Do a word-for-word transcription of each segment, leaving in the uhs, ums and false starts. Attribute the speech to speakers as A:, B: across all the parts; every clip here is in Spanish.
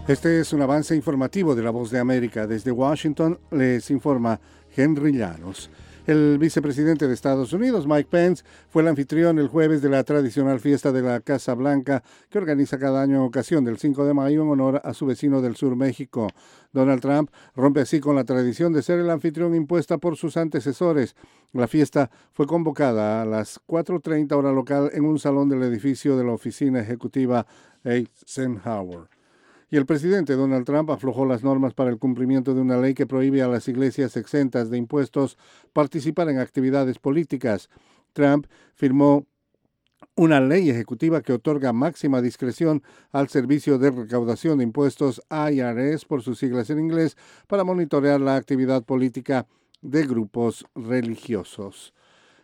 A: Este es un avance informativo de La Voz de América. Desde Washington les informa Henry Llanos. El vicepresidente de Estados Unidos, Mike Pence, fue el anfitrión el jueves de la tradicional fiesta de la Casa Blanca que organiza cada año en ocasión del cinco de mayo en honor a su vecino del sur, México. Donald Trump rompe así con la tradición de ser el anfitrión impuesta por sus antecesores. La fiesta fue convocada a las cuatro treinta hora local en un salón del edificio de la oficina ejecutiva Eisenhower. Y el presidente Donald Trump aflojó las normas para el cumplimiento de una ley que prohíbe a las iglesias exentas de impuestos participar en actividades políticas. Trump firmó una ley ejecutiva que otorga máxima discreción al Servicio de Recaudación de Impuestos I R S, por sus siglas en inglés, para monitorear la actividad política de grupos religiosos.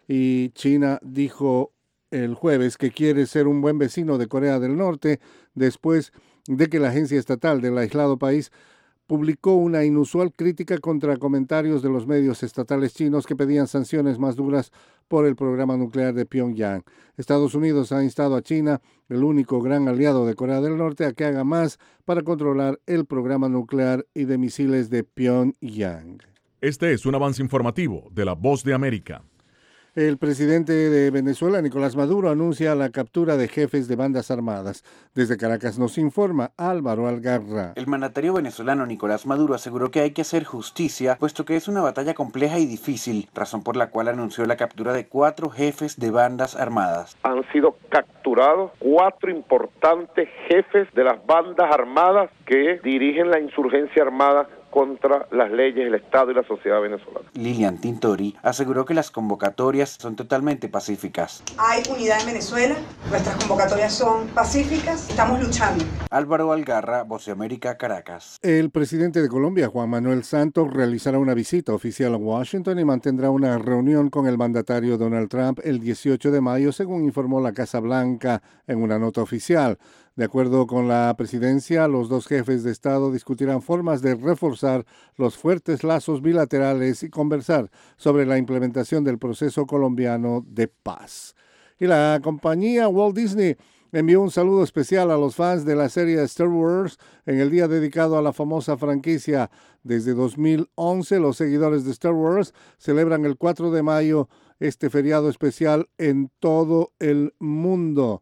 A: Y China dijo el jueves que quiere ser un buen vecino de Corea del Norte después de que la agencia estatal del aislado país publicó una inusual crítica contra comentarios de los medios estatales chinos que pedían sanciones más duras por el programa nuclear de Pyongyang. Estados Unidos ha instado a China, el único gran aliado de Corea del Norte, a que haga más para controlar el programa nuclear y de misiles de Pyongyang.
B: Este es un avance informativo de La Voz de América.
A: El presidente de Venezuela, Nicolás Maduro, anuncia la captura de jefes de bandas armadas. Desde Caracas nos informa Álvaro Algarra.
C: El mandatario venezolano Nicolás Maduro aseguró que hay que hacer justicia, puesto que es una batalla compleja y difícil, razón por la cual anunció la captura de cuatro jefes de bandas armadas.
D: Han sido capturados cuatro importantes jefes de las bandas armadas que dirigen la insurgencia armada contra las leyes, el Estado y la sociedad venezolana.
C: Lilian Tintori aseguró que las convocatorias son totalmente pacíficas.
E: Hay unidad en Venezuela, nuestras convocatorias son pacíficas, estamos luchando.
C: Álvaro Algarra, Voz de América, Caracas.
A: El presidente de Colombia, Juan Manuel Santos, realizará una visita oficial a Washington y mantendrá una reunión con el mandatario Donald Trump el dieciocho de mayo, según informó la Casa Blanca en una nota oficial. De acuerdo con la presidencia, los dos jefes de Estado discutirán formas de reforzar los fuertes lazos bilaterales y conversar sobre la implementación del proceso colombiano de paz. Y la compañía Walt Disney envió un saludo especial a los fans de la serie Star Wars en el día dedicado a la famosa franquicia. Desde dos mil once, los seguidores de Star Wars celebran el cuatro de mayo este feriado especial en todo el mundo,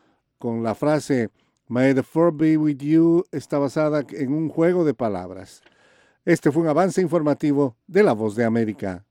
A: con la frase "May the Fourth be with you", está basada en un juego de palabras. Este fue un avance informativo de La Voz de América.